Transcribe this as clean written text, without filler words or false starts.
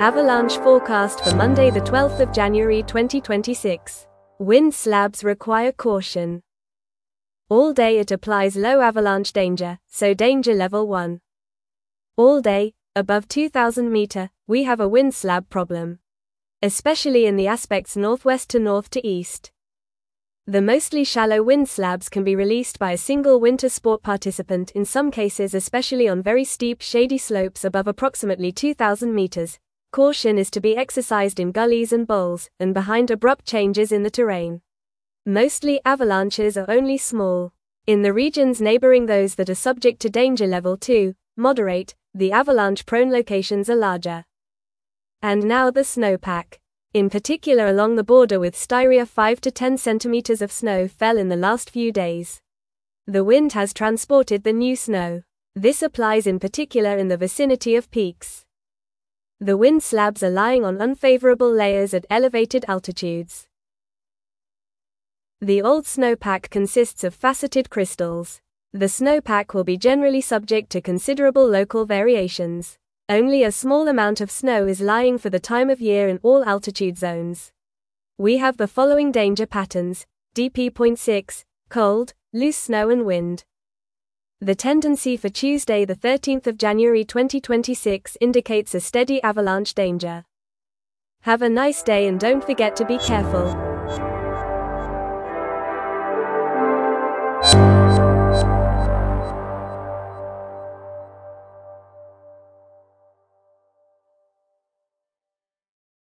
Avalanche forecast for Monday the 12th of January 2026. Wind slabs require caution. All day it applies low avalanche danger, so danger level 1. All day, above 2000 meter, we have a wind slab problem. Especially in the aspects northwest to north to east. The mostly shallow wind slabs can be released by a single winter sport participant in some cases, especially on very steep shady slopes above approximately 2000 meters. Caution is to be exercised in gullies and bowls, and behind abrupt changes in the terrain. Mostly avalanches are only small. In the regions neighboring those that are subject to danger level 2, moderate, the avalanche-prone locations are larger. And now the snowpack. In particular along the border with Styria, 5 to 10 centimeters of snow fell in the last few days. The wind has transported the new snow. This applies in particular in the vicinity of peaks. The wind slabs are lying on unfavorable layers at elevated altitudes. The old snowpack consists of faceted crystals. The snowpack will be generally subject to considerable local variations. Only a small amount of snow is lying for the time of year in all altitude zones. We have the following danger patterns: DP.6, cold, loose snow and wind. The tendency for Tuesday the 13th of January 2026 indicates a steady avalanche danger. Have a nice day and don't forget to be careful.